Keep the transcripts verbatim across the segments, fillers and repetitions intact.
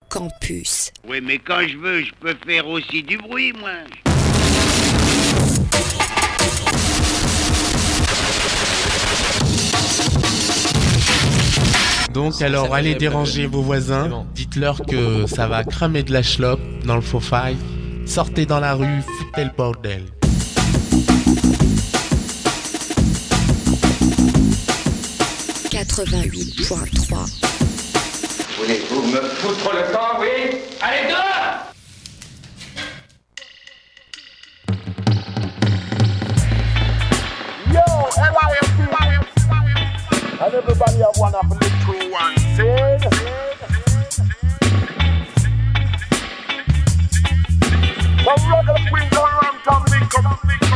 Campus. Oui, mais quand je veux, je peux faire aussi du bruit, moi. Donc alors allez déranger vos voisins, bon. Dites-leur que ça va cramer de la chlope dans le faux faille, sortez dans la rue, foutez le bordel. quatre-vingt-huit point trois. Voulez-vous me foutre le camp, oui? Allez, dehors! Yo, L I M P, and everybody have one of the little ones. Sing. Some regular queens on Ram Tom link up.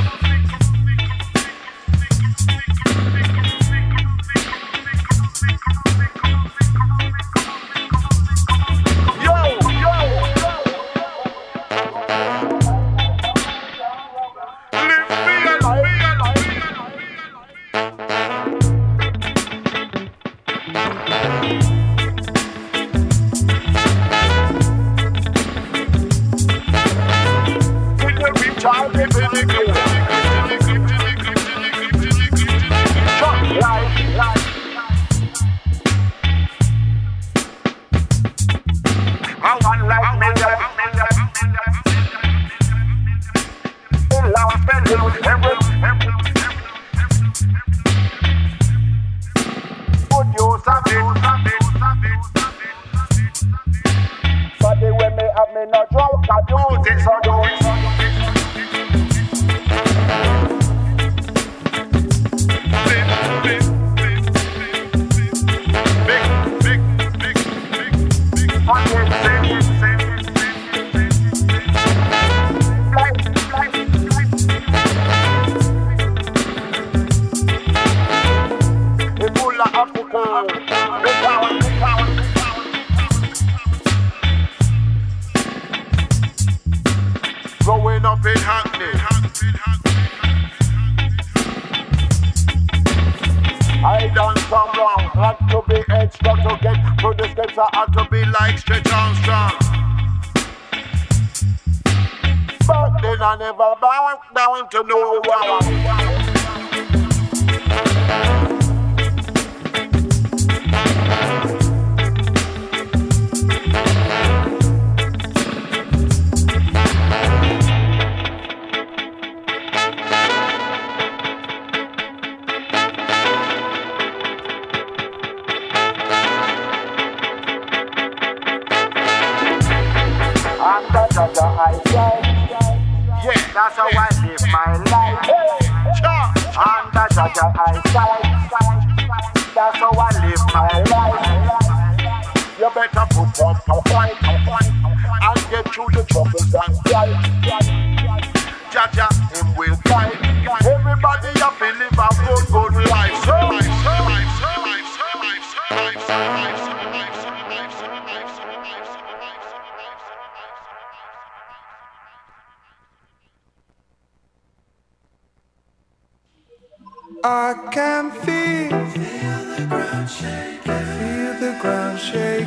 I can feel, feel the ground shaking, feel the ground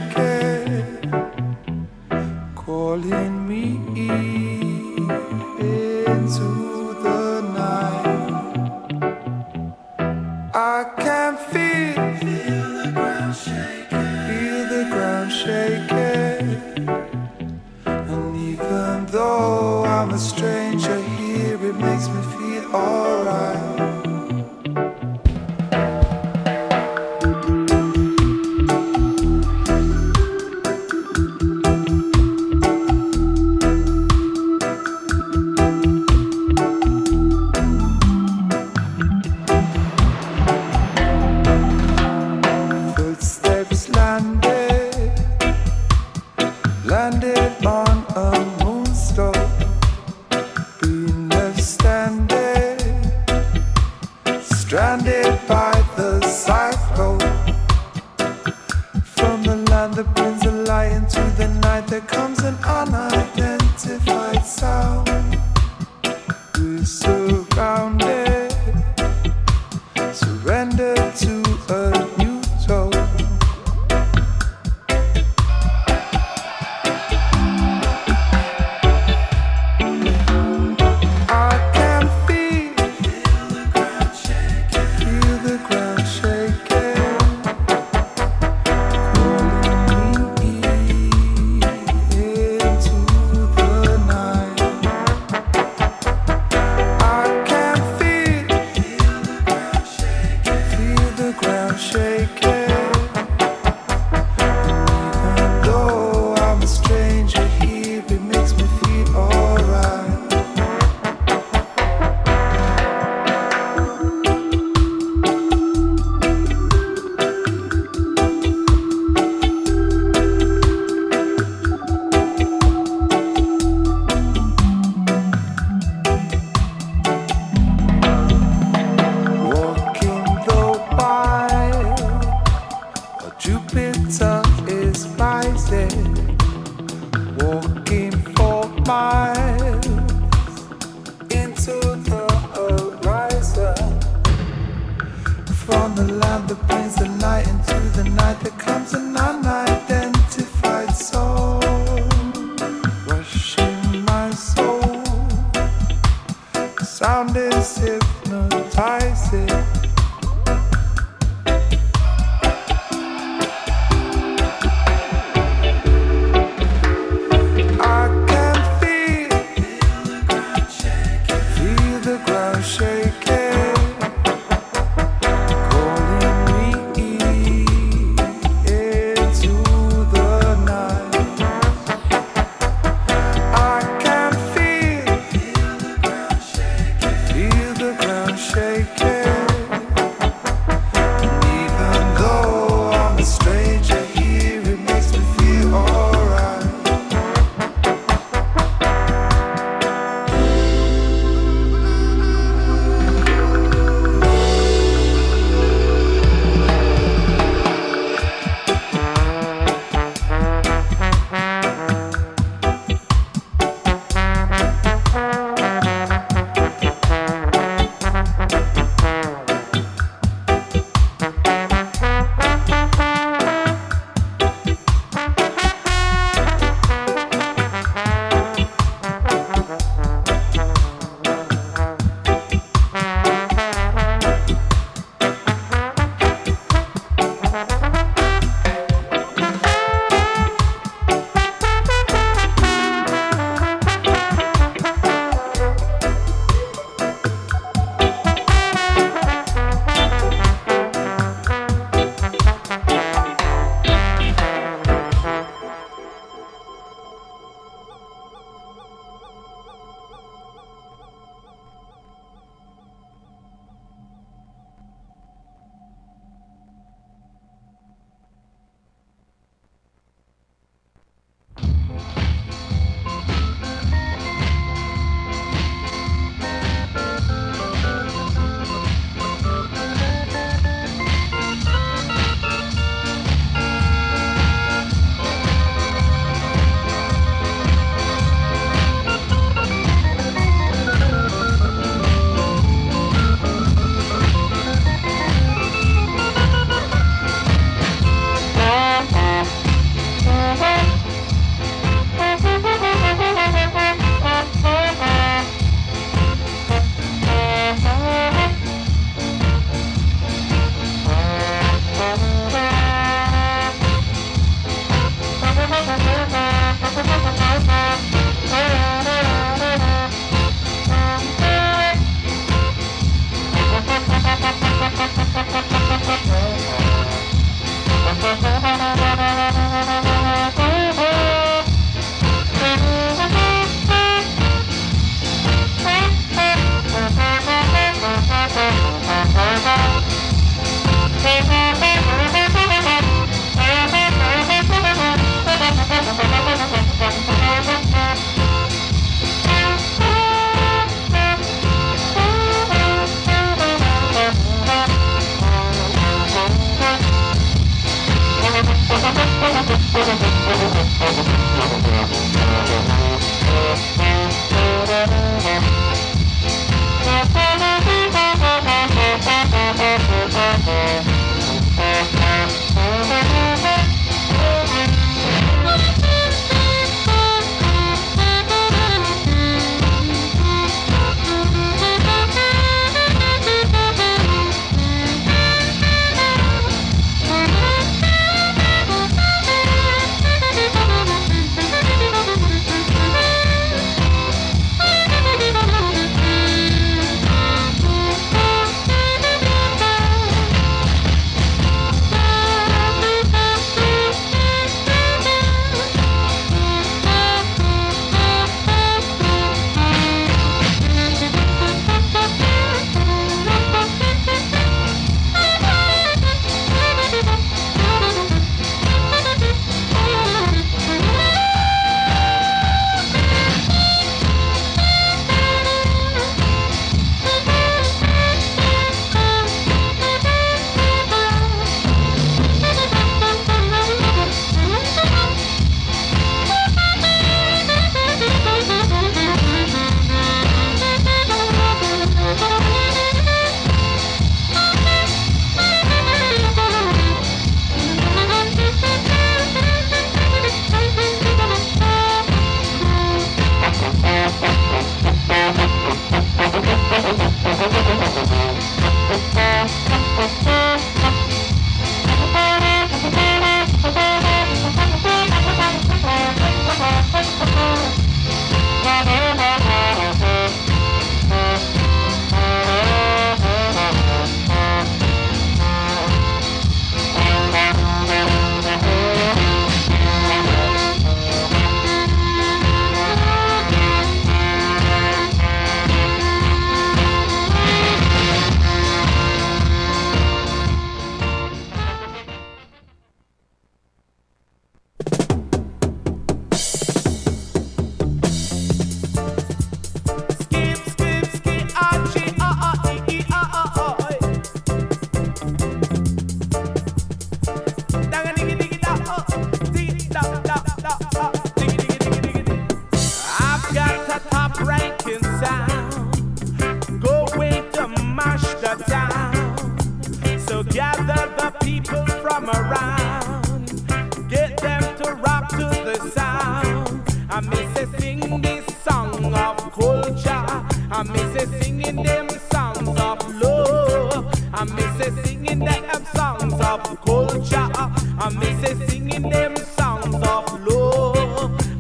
shaking, calling me into the night. I can feel, feel the ground shaking, feel the ground shaking, and even though I'm a stranger here, it makes me feel alright.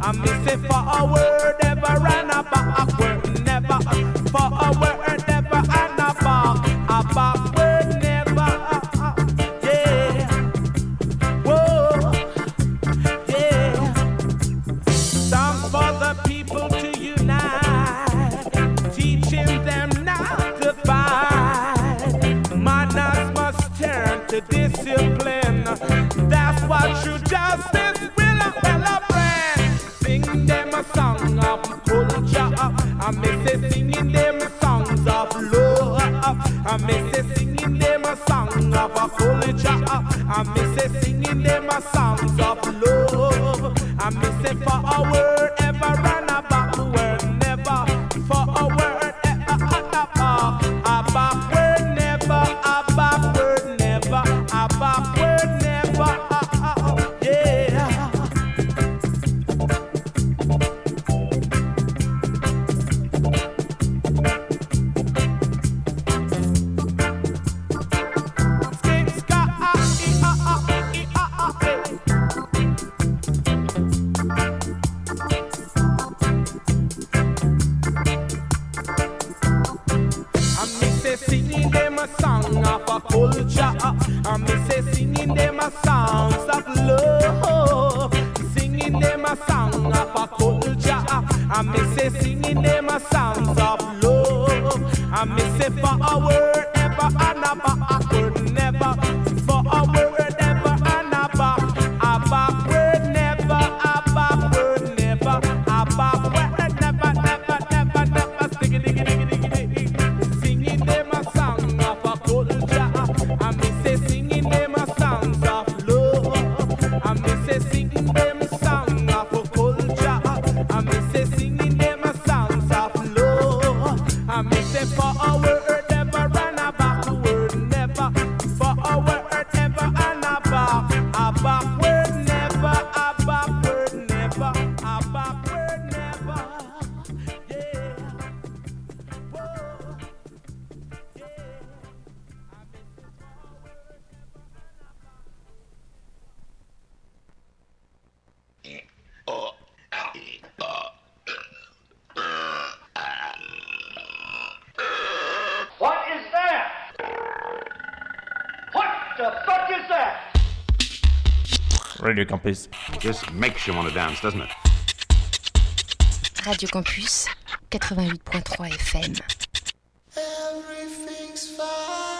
I miss it forward, ever and a backward, never. Forward, ever and a back, a backward, never. Yeah. Whoa. Yeah. Song for the people to unite, teaching them not to fight. Manners must turn to discipline. That's what true justice will celebrate. Sing them a song of culture. I miss it singing them songs of love. I miss it singing them a song of a culture. I miss it singing them a songs of love. I miss it for a word ever and a backward never. For a word ever and a back. A backward never. A backward never. A backward never. Yeah. Singing them a song of a culture. I miss it singing them a songs of love. Singing them a song of a culture. I miss it singing them a songs of love. I miss it for a word ever and a backward never. For a word ever and a back. A backward never. A backward never. A backward never, never, never, never. Diggy, diggy, diggy, diggy, diggy. Singing them a song of a culture. I miss it singing them a songs of love. I miss it singing them song of a culture. I miss it singing them a songs of love. I miss it for a word ever and a backward never. For a word ever and a back. A backward never. A backward never. A backward never. Yeah. Whoa. What is that? What the fuck is that? Radio Campus. Just makes you want to dance, doesn't it? Radio Campus, quatre-vingt-huit point trois F M. Everything's fine.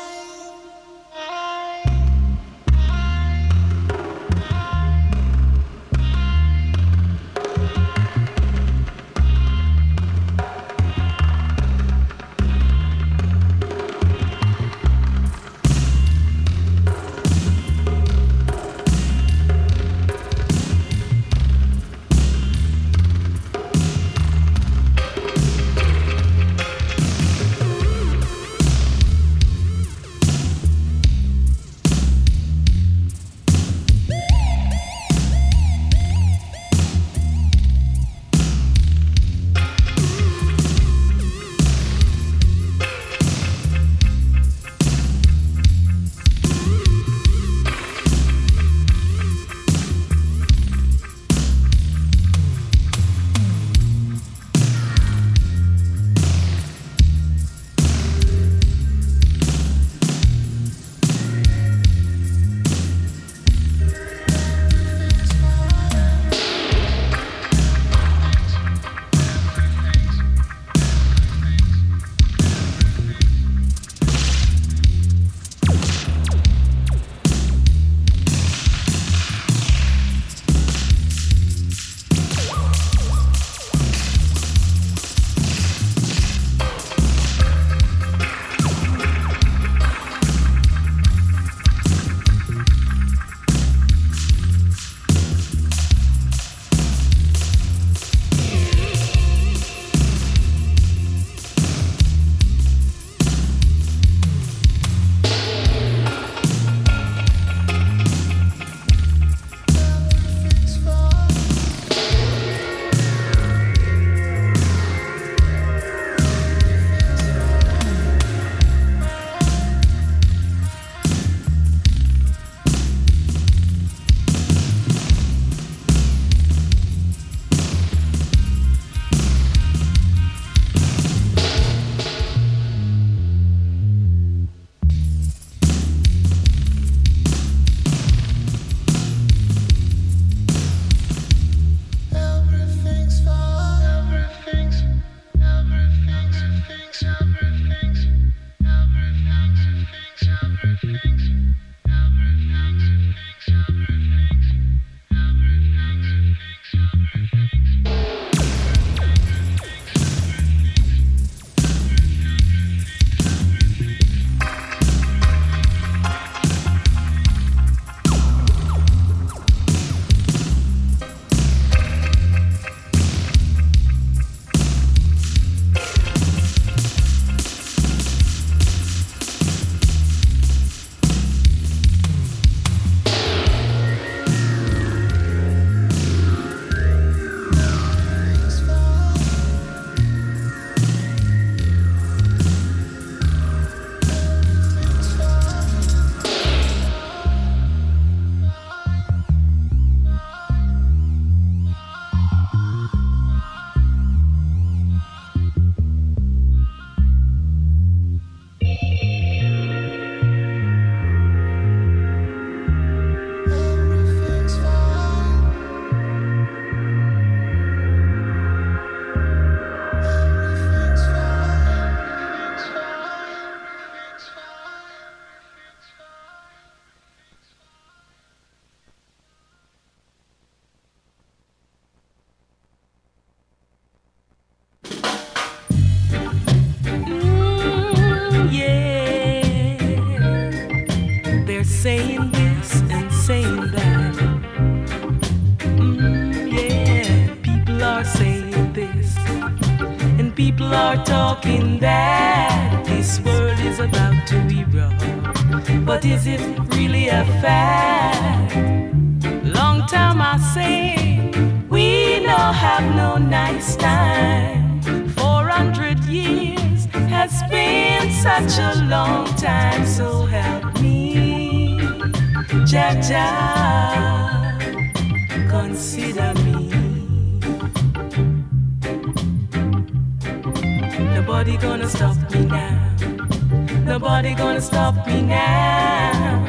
saying this and saying that. Mm, yeah, people are saying this, and people are talking that this world is about to erupt. But is it really a fact? Long time I say, we no have no nice time. Four hundred years has been such a long time, so help me, Jah Jah, consider me. Nobody gonna stop me now. Nobody gonna stop me now.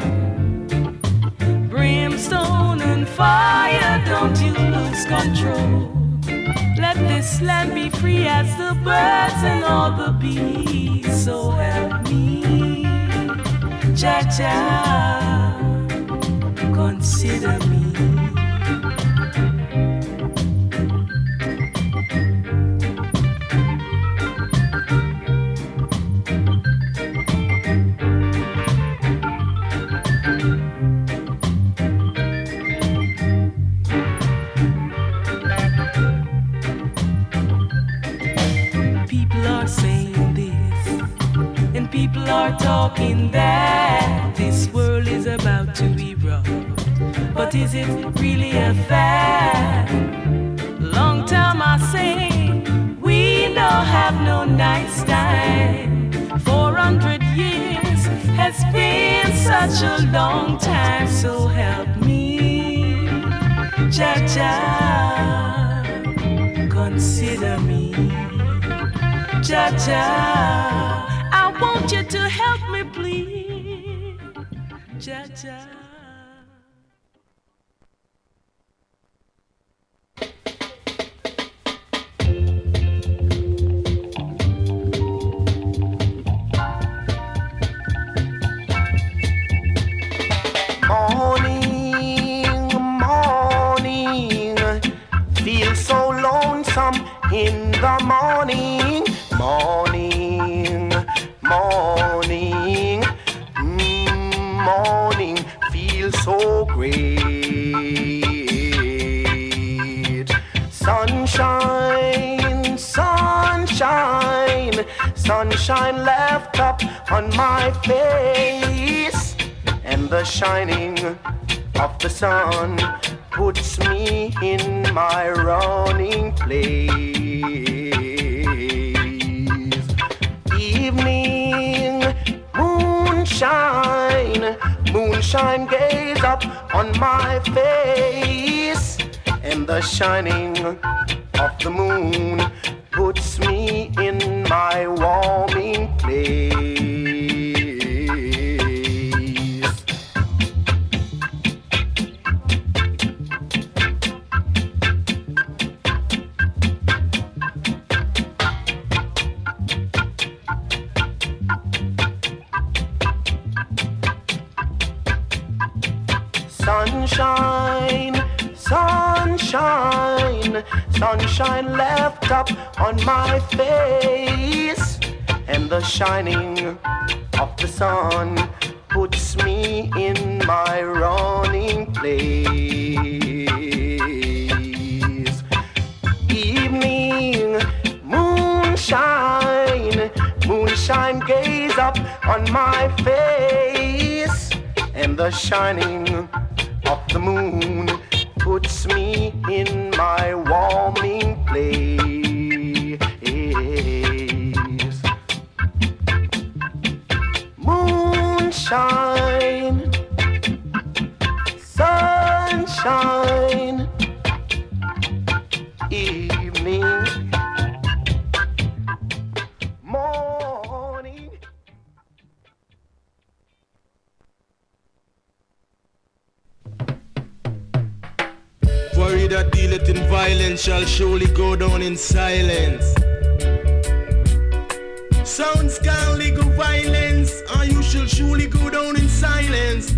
Brimstone and fire, don't you lose control. Let this land be free as the birds and all the bees. So help me, Jah Jah, consider me. People are talking that this world is about to erupt. But is it really a fact? Long time I say, we don't have no nice time. Four hundred years has been such a long time, so help me, Jah Jah, consider me, Jah Jah. I want you to help me, please, Jah Jah. Morning, morning, feel so lonesome in the morning, morning. Morning, mm, morning, feel so great. Sunshine, sunshine, sunshine left up on my face, and the shining of the sun puts me in my running place. Evening, moonshine, moonshine gaze up on my face, and the shining of the moon puts me in my warming place. Sunshine, sunshine, sunshine left up on my face, and the shining of the sun puts me in my running place. Evening, moonshine, moonshine gaze up on my face, and the shining of the moon puts me in my warming place. Moonshine, sunshine, evening, morning. For he that dealeth in violence shall surely go down in silence. Sounds can legal violence, and you shall surely go down in silence.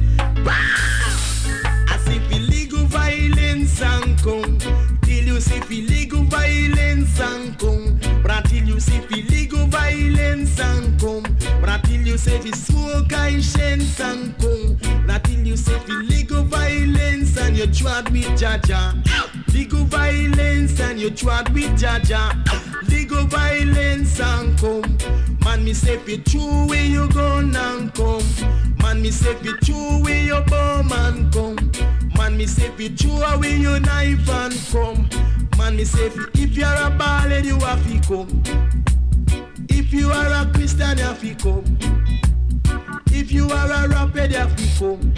As if illegal violence and come, till you see illegal violence and come. But until you see illegal violence and come. But until you say the smoke conscience and come. But until you say illegal violence and you trod with Jaja. Legal violence and you trod with Jaja. Legal violence and come. Man, me say fi true where you gun and come. Man, me say fi true where your bomb and come. Man, me say fi true where your knife and come. Man, me say fi if you're a ballad you have to come. If you are a Christian you have to come. If you are a rapper you have to come.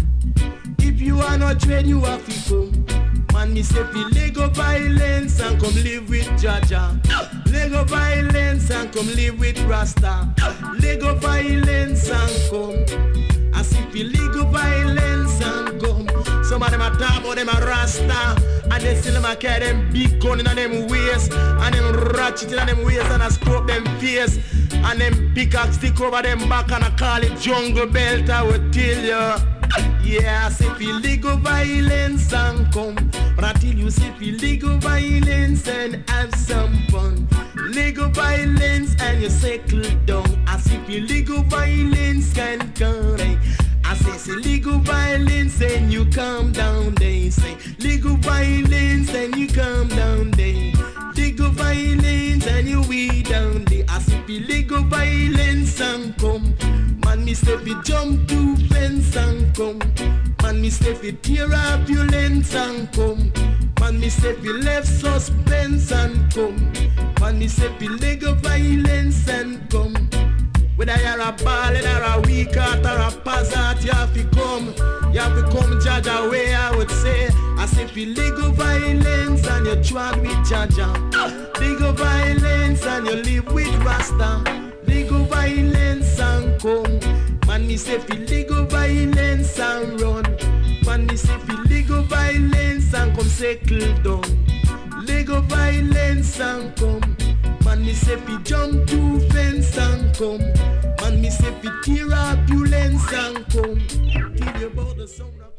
If you are not trade you have to come. Man, me say fi Lego violence and come live with Jaja. Lego violence and come live with Rasta. Lego violence and come. I see fi Lego violence and come. Some of them a talk about them a Rasta, and they still them a carry them big gun in them waist, and them ratchet in them waist, and a stroke them face, and them pickaxe stick over them back, and I call it jungle belt. I will tell you. Yeah, I say illegal violence and come. But until you say illegal violence and have some fun. Legal violence and you settle down. I say illegal violence can come. I say it's illegal violence and you calm down. They say legal violence and you calm down. They legal violence and you weed down. They I say illegal violence and come. Man, me say fi jump to fence and come. Man, me say fi tear up your lens and come. Man, me say fi left suspense and come. Man, me say fi legal violence and come. Whether you're a ballad or a weak heart or a passat, you have to come. You have to come judge away, I would say. I say fi legal violence and you trod with Jaja. Legal violence and you live with Rasta. Legal violence and come. Man, me say fi legal violence and run. Man, me say fi legal violence and come settle down. Legal violence and come. Man, me say fi jump to fence and come. Man, me say fi tear up your lens and come. Tell you about the sound of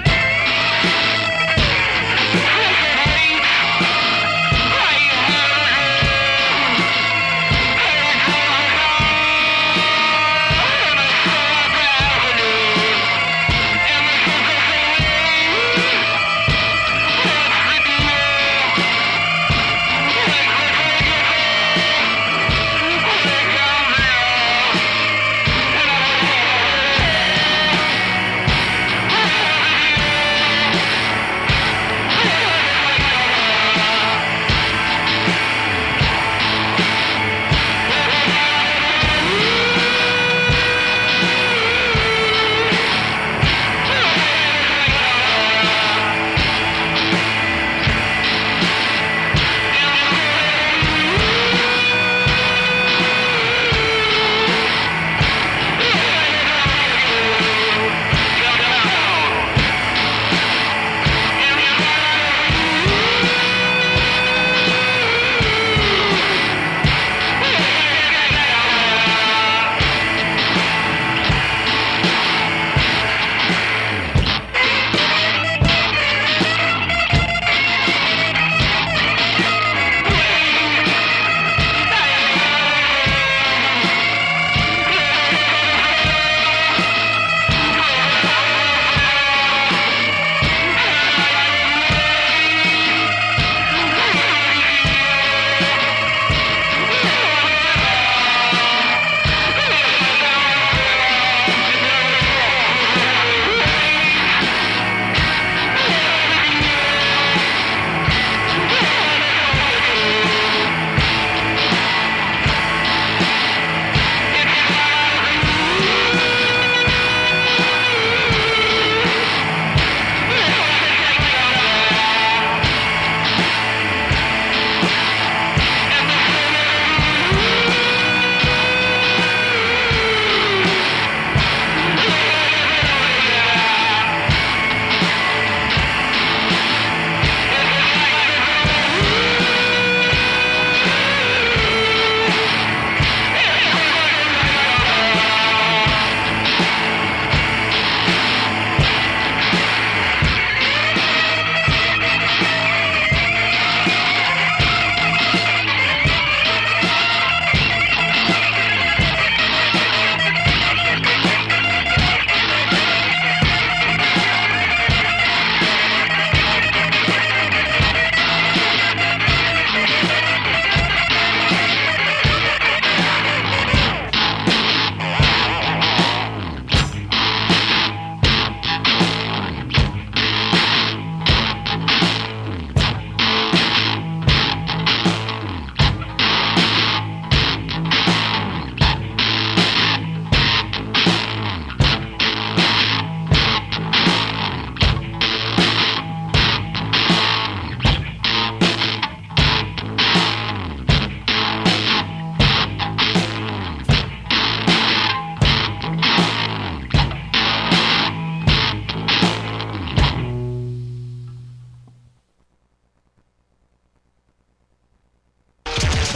Hey,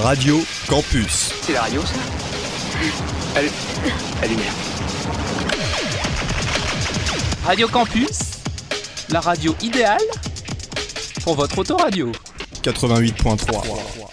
Radio Campus. C'est la radio, ça? Allez, la lumière. Radio Campus, la radio idéale pour votre autoradio. quatre-vingt-huit point trois.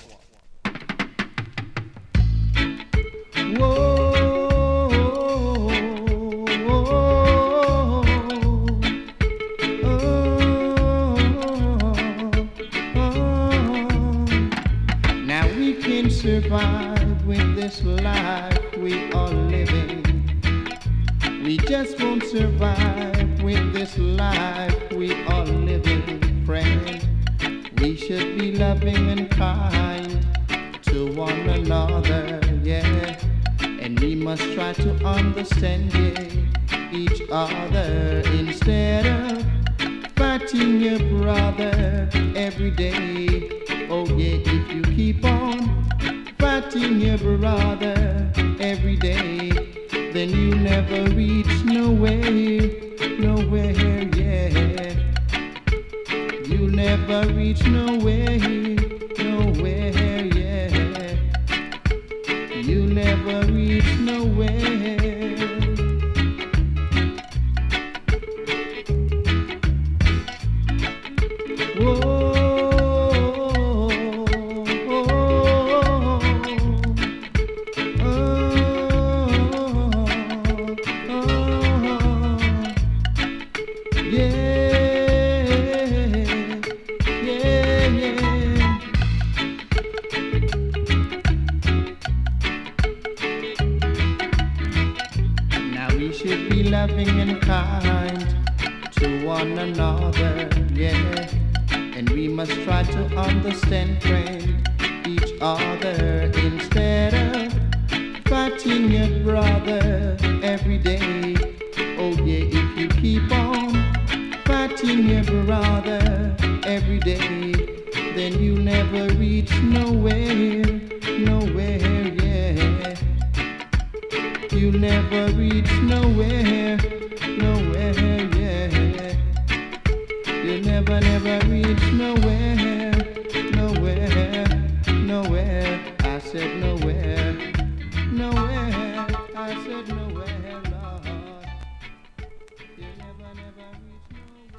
Survive with this life we are living. We just won't survive with this life we are living, friend. We should be loving and kind to one another, yeah. And we must try to understand, yeah, each other instead of fighting your brother every day. Oh yeah, if you keep on fighting your brother every day, then you never reach nowhere, nowhere, yeah. You never reach nowhere, nowhere, yeah. You never reach nowhere. Whoa. Loving and kind to one another, yeah. And we must try to understand, friend, each other instead of fighting your brother every day. Oh yeah, if you keep on fighting your brother every day, then you never reach nowhere, nowhere, yeah. You never reach nowhere, nowhere, yeah. You never, never reach nowhere, nowhere, nowhere. I said nowhere, nowhere. I said nowhere, Lord. You never, never reach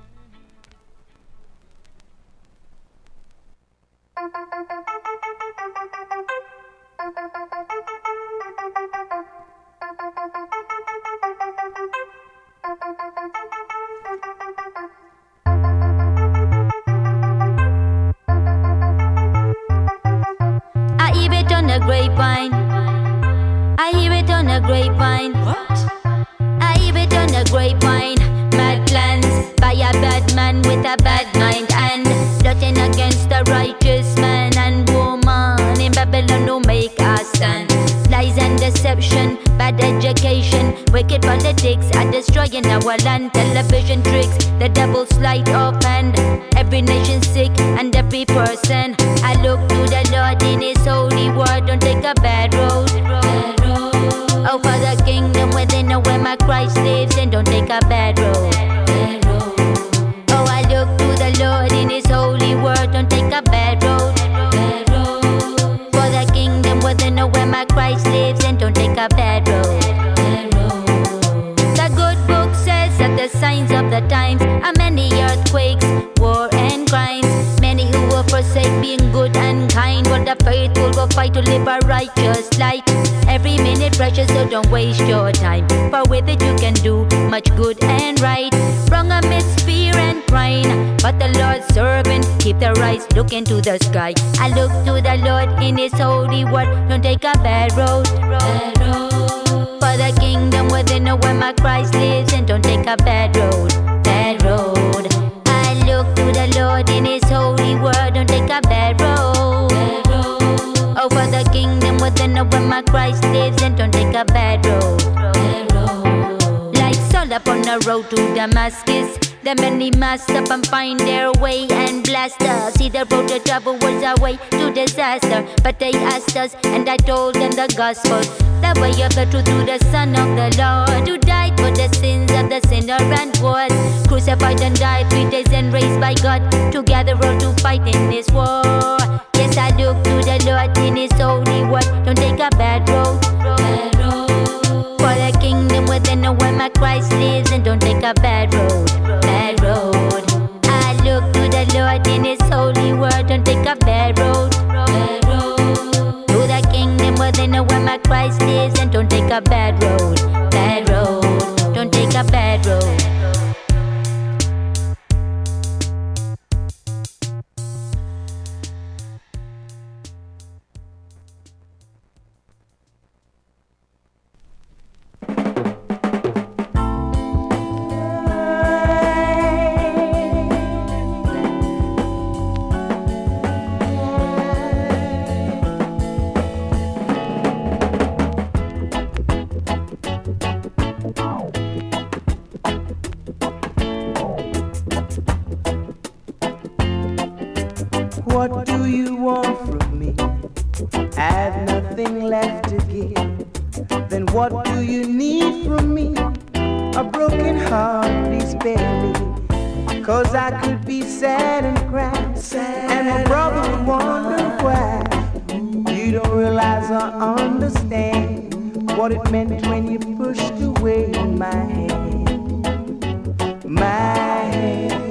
I hear it on the grapevine. I hear it on the grapevine. What? I hear it on the grapevine. Bad plans by a bad man with a bad mind, and plotting against the righteous man and woman in Babylon who make us stand. Lies and deception, bad education, wicked politics are destroying our land. Television tricks, the devil's sleight of hand. Every nation sick and every person. I look to the Lord in His holy word. Don't take a bad road. Bad road. Oh, for the kingdom within, where my Christ lives, and don't take a bad road. Bad road. Oh, I look to the Lord in His holy word. Don't take a bad road. Bad road. For the kingdom within, where my Christ lives, and don't take a bad road. Bad road. The good book says that the signs of the times are many earthquakes, war and crimes. Many who will forsake being good and kind, but the faithful will fight to live a righteous life. Every minute precious, so don't waste your time, for with it you can do much good and right. Wrong amidst fear and crying, but the Lord's servant keep their eyes looking to the sky. I look to the Lord in His holy word. Don't take a bad road, bad road. For the kingdom within, where my Christ lives, and don't take a bad road, bad road. I look to the Lord in His holy word. Don't take a bad road, bad road. Oh, for the kingdom within, where my Christ lives, and don't take a bad road, bad road. Like Saul upon the road to Damascus, the many messed up and find their way and blast us. See the road to travel was our way to disaster, but they asked us, and I told them the gospel, the way of the truth through the Son of the Lord, who died for the sins of the sinner and was crucified and died three days and raised by God to gather all to fight in this war. Yes, As I look to the Lord in His holy word, don't take a bad road. Bad road. For the kingdom within the where my Christ lives, and don't take a bad road. Bad road. I look to the Lord in His holy word, don't take a bad road. Bad road. To the kingdom within the where my Christ lives, and don't take a bad road. Bad road. Don't take a bad road. What do you want from me? I've nothing left to give. Then what do you need from me? A broken heart, please spare me. Cause I could be sad and cry, and my brother would wonder why. You don't realize or understand what it meant when you pushed away my hand. My hand.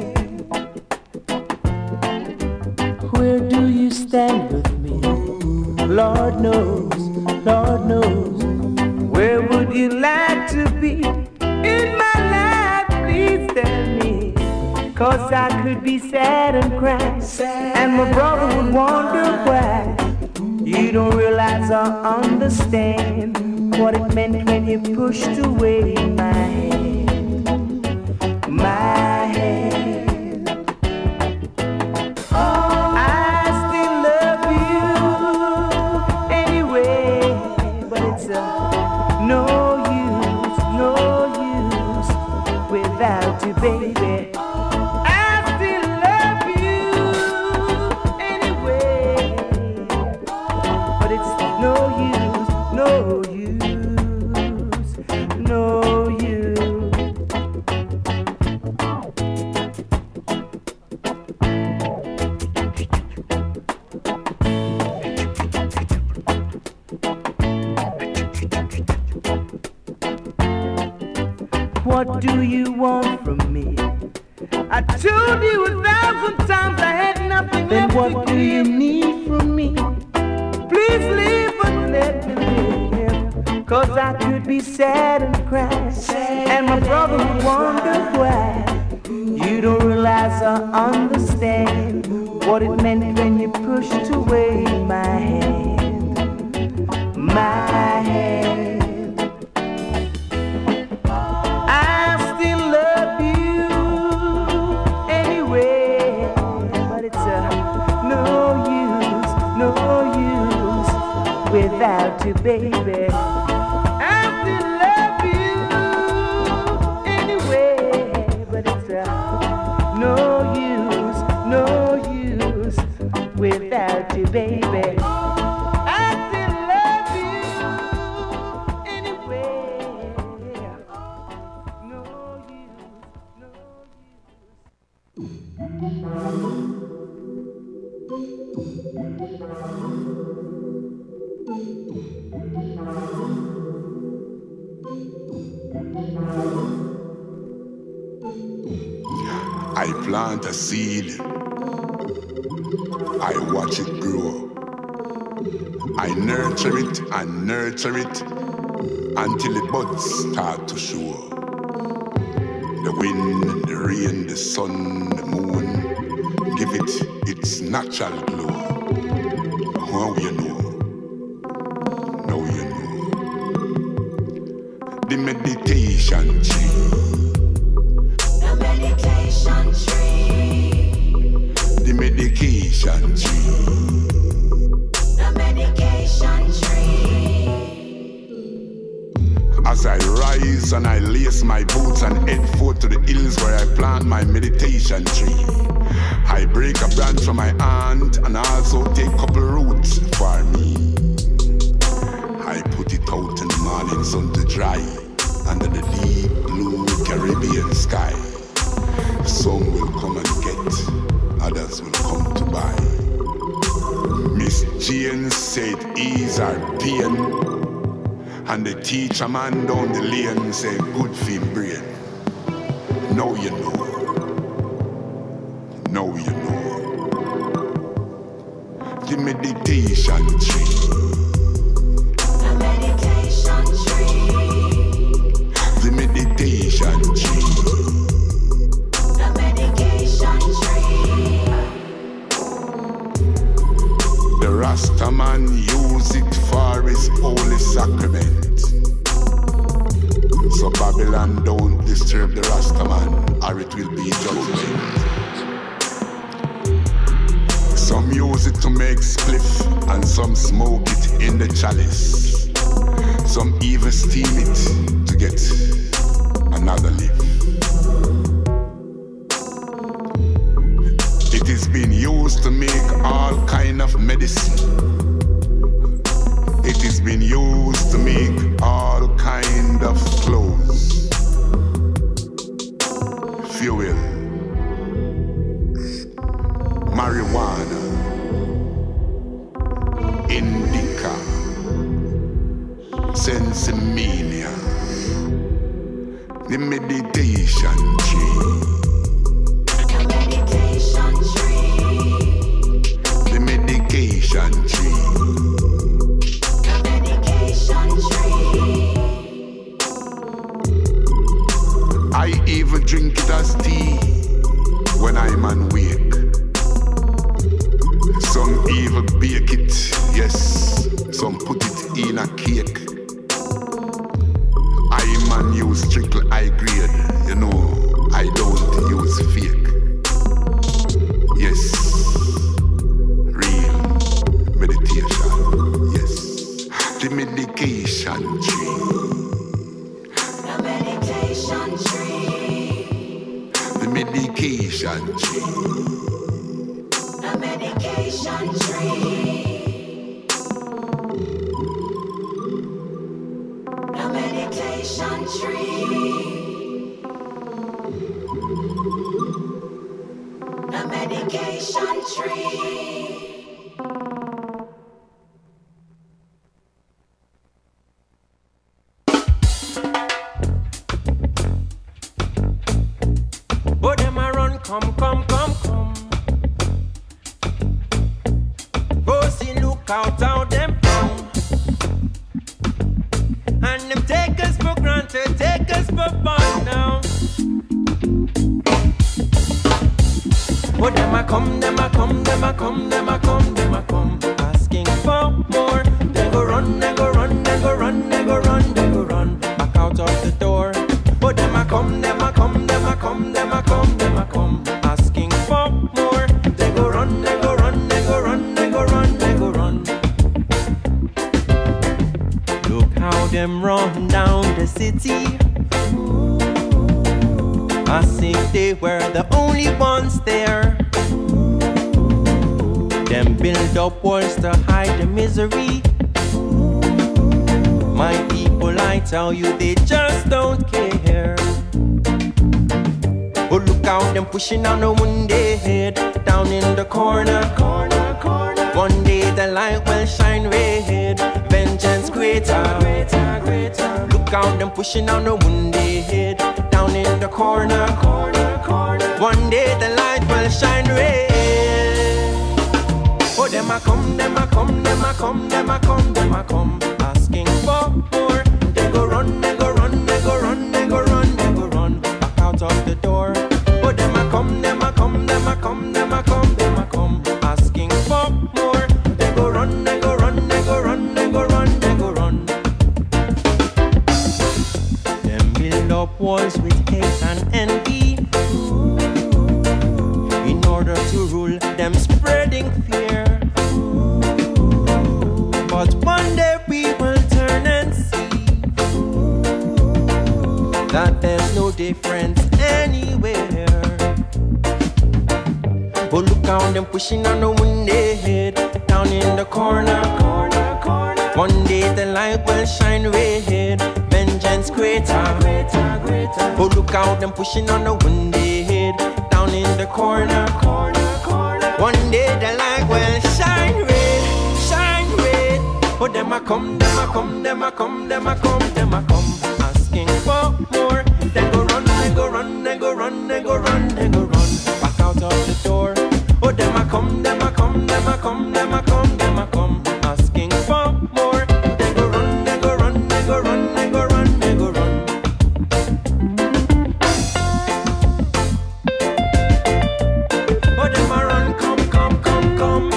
Where do you stand with me? Lord knows, Lord knows. Where would you like to be in my life? Please tell me. Cause I could be sad and cry, and my brother would wonder why. You don't realize or understand what it meant when you pushed away my hand. My hand. Baby, I still love you anyway, but it's no use, no use, no use. What do you want from me? I told you a thousand times I had nothing then left to give. Then what do you need from me? Please leave and let me live. Cause I could be sad and cry, and my brother would wonder why. You don't realize or understand what it meant when you pushed away my hand. My hand. Without you, baby, I still love you anyway, but it's uh, no use, no use without you, baby. I still love you anyway, no use, no use. I plant a seed, I watch it grow. I nurture it and nurture it until the buds start to show. The wind, the rain, the sun, the moon, give it its natural glow. How you know? Now you know. The meditation tree. The meditation tree. The medication tree. The medication tree. As I rise and I lace my boots and head forth to the hills where I plant my meditation tree. I break a branch from my hand and also take couple roots for me. I put it out in the morning sun to dry under the deep blue Caribbean sky. Some will come and get, others will come to buy. Miss Jane said ease her pain, and the teacher man down the lane said good for him brain. Now you know. Now you know. The meditation tree. The meditation tree. The meditation tree. The medication tree. The Rastaman use it for his holy sacrament. So Babylon don't disturb the Rastaman, or it will be judgment. Some use it to make spliff, and some smoke it in the chalice. Some even steam it to get another leaf. It is being used to make all kind of medicine. It is being used to make all kind of clothes. Fuel, marijuana, indica, sensimania, the meditation tree. The medication tree. The medication tree. The medication tree. I even drink it as tea when I'm unwake. Some even bake it, yes, some put it in a cake. I man use strictly high grade, you know, I don't use fake. Yes, real meditation, yes, the medication tree. The medication tree. The medication tree. The medication tree. The medication tree. The medication tree. But them a run, come, come, come, come. Go see, look out how them come. And them take us for granted, take us for fun now. But them a come, them a come, them a come, them a come, them a come, asking for more. They go run, they go run, they go run, they go run, they go run back out of the door. But them a come, them a come, them a come, them a come, them a come, asking for more. They go run, they go run, they go run, they go run, they go run. Look how them run down the city, as if they were the only ones there. Them build up walls to hide the misery. My people, I tell you, they just don't care. Oh, look out, them pushing on the wounded head down in the corner, corner, corner. One day the light will shine red, vengeance greater, greater, greater. Look out, them pushing on the wounded head down in the corner, corner, corner. One day the light will shine red. Oh, them a come, them a come, them a come, them a come, them a come, asking for more. They go run, they go run, they go run, they go run, they go run back out of the door. Oh, them a come, them a come, them a come, them a come, them a come, asking for more. They go run, they go run, they go run, they go run, they go run. Them build up walls with hate and envy in order to rule, them spreading fear. But one day we will turn and see that there's no difference anywhere. But look how them pushing on the wounded head down in the corner, corner, corner. One day the light will shine red, vengeance greater, greater, greater. But look how them pushing on the wounded head down in the corner, corner, corner. One day the light will shine red. Oh, them a come, them a come, them a come, them a come, them a come, asking for more. They go run, they go run, they go run, they go run, they go run, back out of the door. Oh, them a come, them a come, them a come, them a come, them a come, asking for more. They go run, they go run, they go run, they go run, they go run. Oh, them a run, come, come, come, come.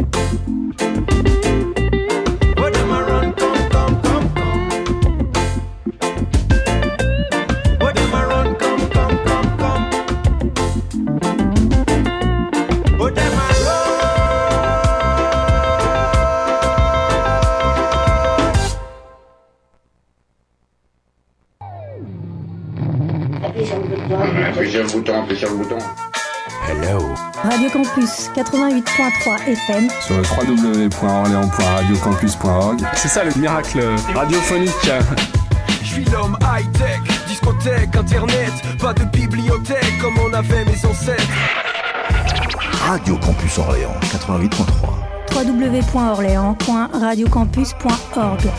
Oh, them a run, come, come, come, come. Oh, them a run, come, come, come, come. Oh, them a Appuyez sur le bouton. Appuyez sur le bouton, appuyez sur le bouton. Hello. Radio Campus quatre-vingt-huit point trois F M sur le w w w point orléans point radio campus point org. C'est ça le miracle radiophonique. Je suis l'homme high-tech, discothèque, internet, pas de bibliothèque comme on avait mes ancêtres. Radio Campus Orléans quatre-vingt-huit point trois. w w w point orléans point radio campus point org.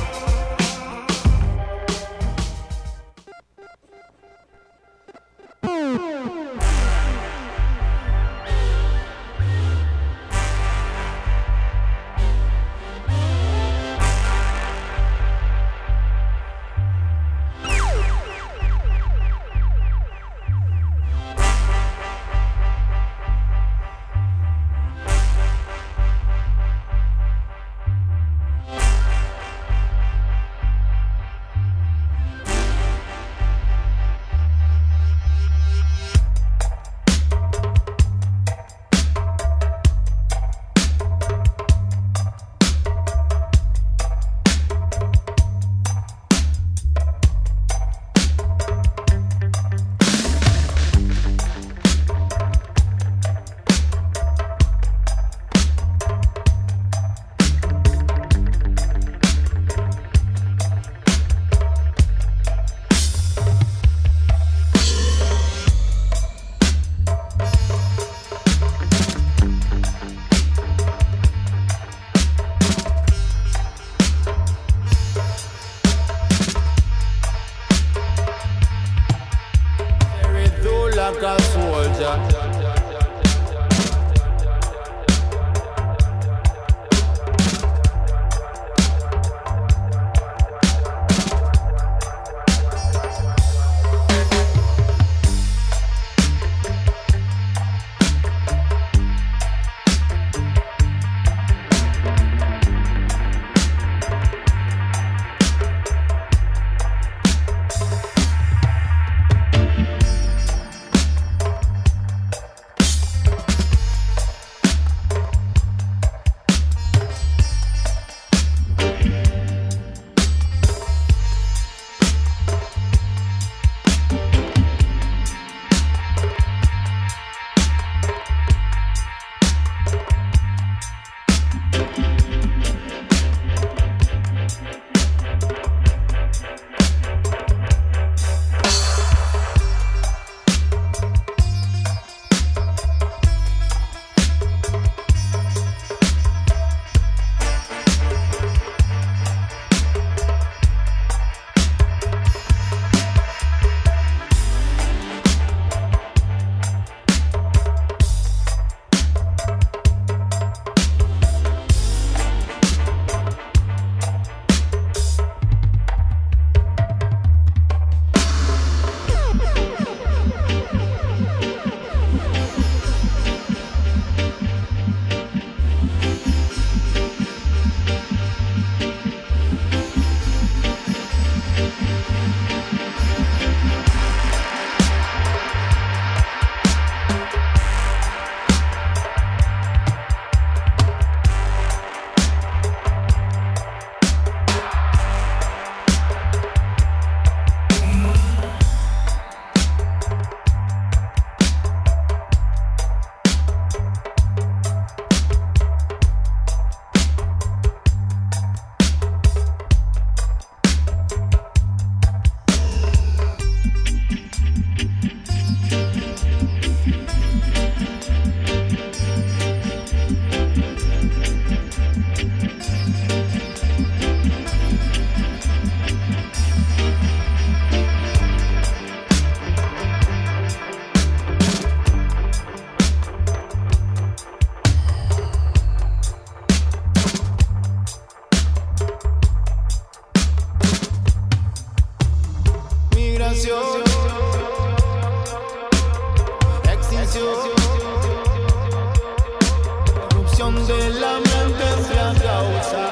dominación, extinción, corrupción de la mente es la causa.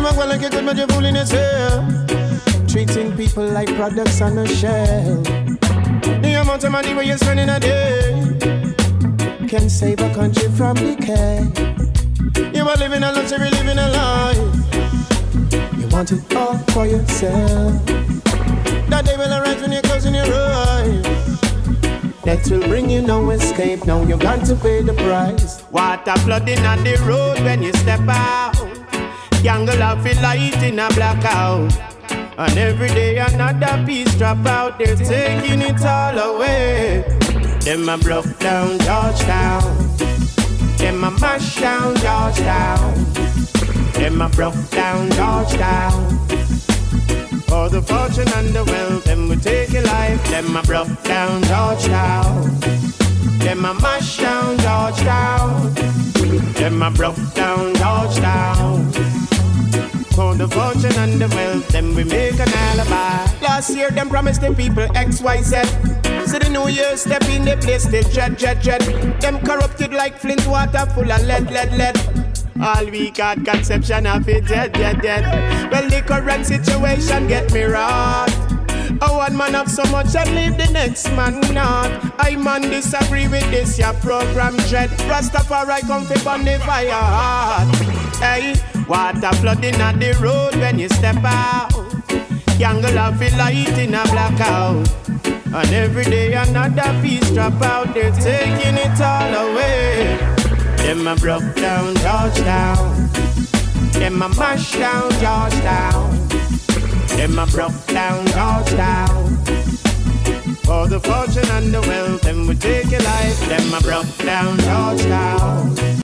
a go like you good, but you're fooling yourself. Treating people like products on a shelf. The amount of money where you spend in a day can save a country from decay. You are living a luxury, living a life. You want it all for yourself. That day will arise when you're closing your eyes. That will bring you no escape. Now you got to pay the price. Water flooding on the road when you step out. Jungle of a light in a blackout. And every day another piece drop out. They're taking it all away. Them a broke down Georgetown. Them a mash down Georgetown. Them a broke down Georgetown. For the fortune and the wealth, them we take a life. Them a broke down Georgetown. Them a mash down Georgetown. Them a broke down Georgetown. For the fortune and the wealth, them we make an alibi. Last year, them promised the people X, Y, Z. So the new year step in the place, they jet, jet, jet. Them corrupted like Flint water full of lead, lead, lead. All we got conception of it, dead, dead, dead. Well, the current situation get me right. Oh, one man have so much and leave the next man not. I man disagree with this, your program dread. Rastafari come fi burn the fire hard. Hey, water flooding on the road when you step out. Jungle of a light in a blackout. And every day another piece drop out. They're taking it all away. Them a broke down Georgetown. Them a mash down Georgetown. Them a broke down Georgetown. For the fortune and the wealth, them we take a life. Them a broke down Georgetown.